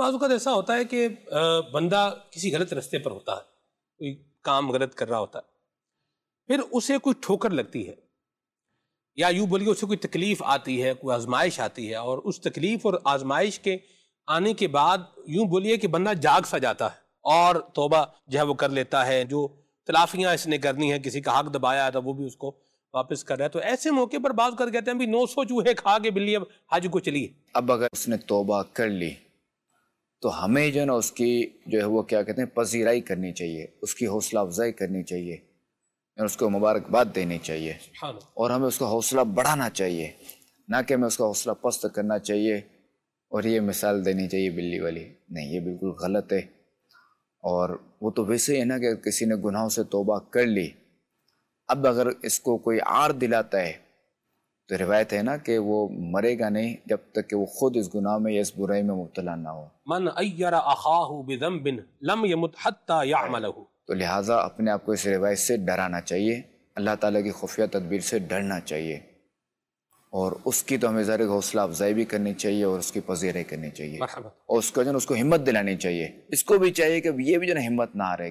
بعض اوقات ایسا ہوتا ہے کہ بندہ کسی غلط رستے پر ہوتا ہے، کوئی کام غلط کر رہا ہوتا ہے، پھر اسے کوئی ٹھوکر لگتی ہے، یا یوں بولیے اسے کوئی تکلیف آتی ہے، کوئی آزمائش آتی ہے، اور اس تکلیف اور آزمائش کے آنے کے بعد یوں بولیے کہ بندہ جاگ سا جاتا ہے اور توبہ جو ہے وہ کر لیتا ہے، جو تلافیاں اس نے کرنی ہیں، کسی کا حق دبایا تھا وہ بھی اس کو واپس کر رہا ہے. تو ایسے موقع پر بعض کر کہتے ہیں بھی 900 چوہے کھا کے بلی اب حج کو چلی ہے. اب اگر اس نے توبہ کر لی تو ہمیں جو ہے نا اس کی جو ہے وہ کیا کہتے ہیں پذیرائی کرنی چاہیے، اس کی حوصلہ افزائی کرنی چاہیے، اس کو مبارکباد دینی چاہیے، اور ہمیں اس کا حوصلہ بڑھانا چاہیے، نہ کہ ہمیں اس کا حوصلہ پست کرنا چاہیے اور یہ مثال دینی چاہیے بلی والی. نہیں، یہ بالکل غلط ہے. اور وہ تو ویسے ہی ہے نا کہ کسی نے گناہوں سے توبہ کر لی، اب اگر اس کو کوئی عار دلاتا ہے تو روایت ہے نا کہ وہ مرے گا نہیں جب تک کہ وہ خود اس گناہ میں یا اس برائی میں مبتلا نہ ہو. من عیر اخاہ بذنب لم یمت حتی یعملہ. تو لہٰذا اپنے آپ کو اس روایت سے ڈرانا چاہیے، اللہ تعالیٰ کی خفیہ تدبیر سے ڈرنا چاہیے، اور اس کی تو ہمیں ظاہر حوصلہ افزائی بھی کرنی چاہیے اور اس کی پذیرائی کرنی چاہیے، اور اس کو جو ہے اس کو ہمت دلانی چاہیے. اس کو بھی چاہیے کہ یہ بھی جو ہے ہمت نہ ہارے